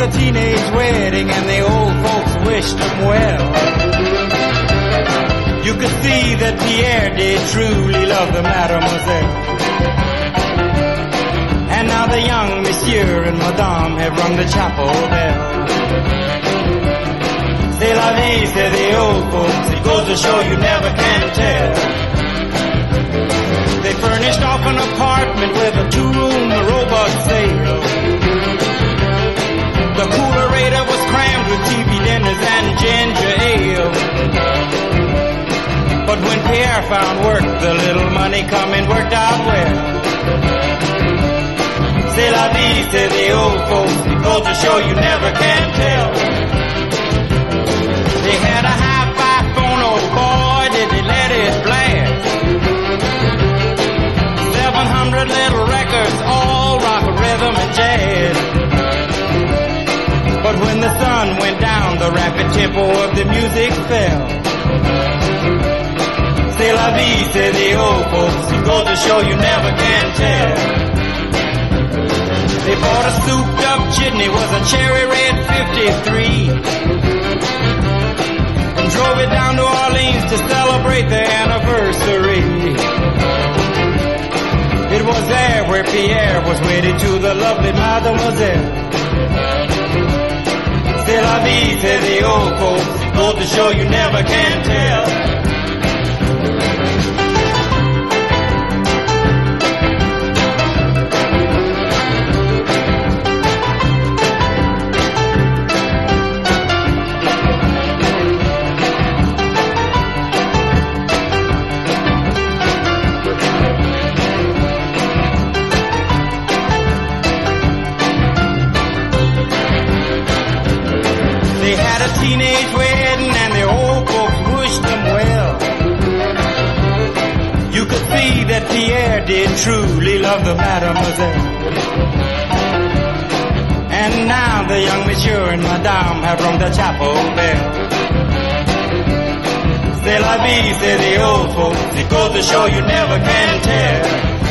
a teenage wedding and the old folks wished them well. You could see that Pierre did truly love the mademoiselle. And now the young monsieur and madame have rung the chapel bell. C'est la vie, say the old folks, it goes to show you never can tell. They furnished off an apartment with a two-room robot sale. The coolerator was crammed with TV dinners and ginger ale. But when Pierre found work, the little money coming worked out well. C'est la vie, say the old folks, it goes to show you never can tell. They had a hi-fi phone, oh boy, did they let it blast. 700 little records, all rock, rhythm, and jazz. But when the sun went down, the rapid tempo of the music fell. C'est la vie, say the old folks, it goes to show you never can tell. They bought a souped-up chitney, was a cherry red 53, and drove it down to Orleans to celebrate their anniversary. It was there where Pierre was wedded to the lovely mademoiselle. C'est la vie, say the old folks, it goes to show you never can tell. They had a teenage wedding and the old folks wished them well. You could see that Pierre did truly love the mademoiselle. And now the young monsieur and madame have rung the chapel bell. C'est la vie, say the old folks, it goes to show you never can tell.